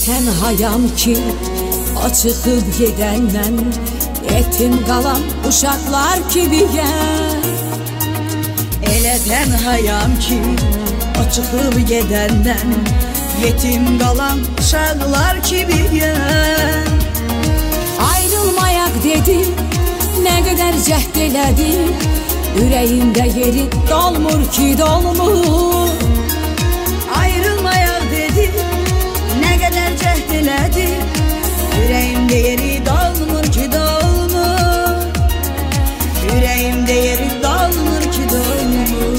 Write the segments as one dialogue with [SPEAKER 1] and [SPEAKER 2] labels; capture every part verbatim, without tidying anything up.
[SPEAKER 1] tənhayam ki, açıqıb gedən mən, yetim qalan uşaqlar kimiyəm.
[SPEAKER 2] Elə tənhayam ki, açıqıb gedəndən, yetim qalan uşaqlar kimiyəm.
[SPEAKER 1] Ayrılmayaq dedi, nə qədər cəhd elədi, ürəyimdə yeri dolmur ki, dolmur.
[SPEAKER 2] Ayrılmayaq dedi, nə qədər cəhd elədi, ürəyimdə yeri dolmur ki, dolmur. Ürəyimdə yeri dolmur ki, dolmur.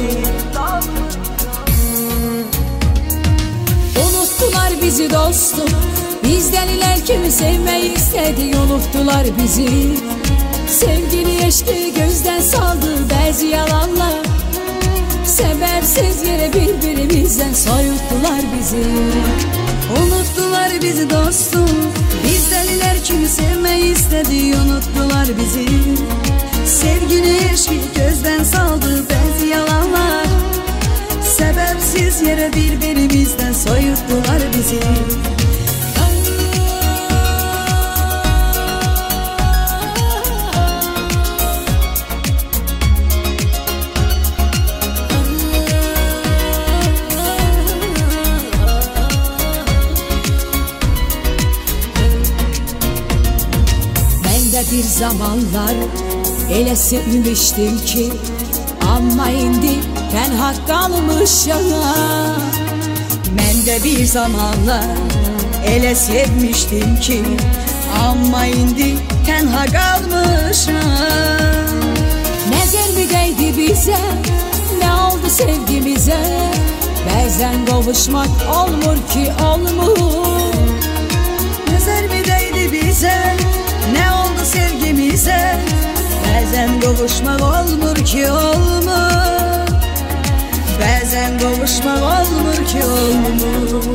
[SPEAKER 1] Unuttular bizi dostum, biz dəlilər kimi sevmək istədik, unuttular bizi. Sevgili eşqi gözdən saldı bəzi yalanlar, səbəbsiz yerə bir-birimizdən soyuttular bizi.
[SPEAKER 2] Unuttular bizi dostum, biz dəlilər kimi sevmək istədik, unuttular bizi. Sevgili eşqi gözdən saldı bəzi yalanlar, səbəbsiz yerə bir-birimizdən soyuttular bizi.
[SPEAKER 1] Bir zamanlar elə sevmişdim ki, amma indi tənha qalmışam.
[SPEAKER 2] Mən də bir zamanlar elə sevmişdim ki, amma indi tənha qalmışam.
[SPEAKER 1] Nəzər mi dəydi bizə, nə oldu sevgimizə, bəzən qovuşmaq olmur ki, olmur.
[SPEAKER 2] Nəzər mi dəydi bizə, nə oldu sevgimizə, bəzən qovuşmaq olmur ki, olmur. Bəzən qovuşmaq olmur ki, olmur.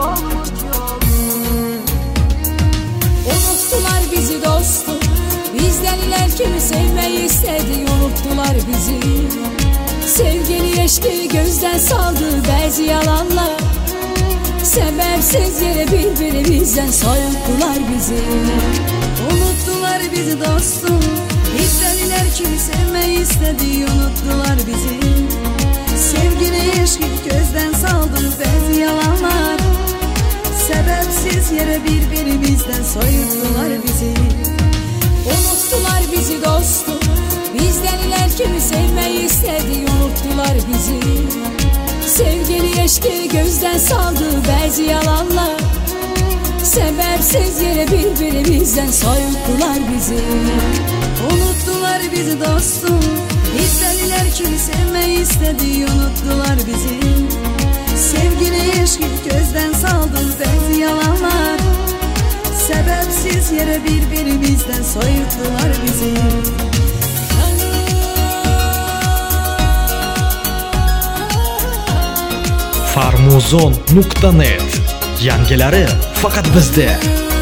[SPEAKER 1] Unuttular bizi dostum, biz dəlilər kimi sevmək istədik, unuttular bizi. Sevgili eşqi gözdən saldı bəzi yalanlar, səbəbsiz yerə bir-birimizdən soyuttular bizi.
[SPEAKER 2] Unuttular bizi dostum, biz dəlilər kimi sevmək istədik, unuttular bizi. Sevgili eşqi gözdən saldı bəzi yalanlar, səbəbsiz yerə bir-birimizdən soyuttular bizi.
[SPEAKER 1] Unuttular bizi dostum, biz dəlilər kimi sevmək istədik, unuttular bizi. Sevgili eşqi gözdən saldı bəzi yalanlar, səbəbsiz yerə bir-birimizdən soyuttular bizi.
[SPEAKER 2] Unuttular bizi dostum, biz dəlilər kimi sevmək istədik, unuttular bizi. Sevgili eşqi gözdən saldı bəzi yalanlar, səbəbsiz yerə bir-birimizdən soyuttular bizi.
[SPEAKER 3] farmuzon nuqta net, yangilari faqat bizda.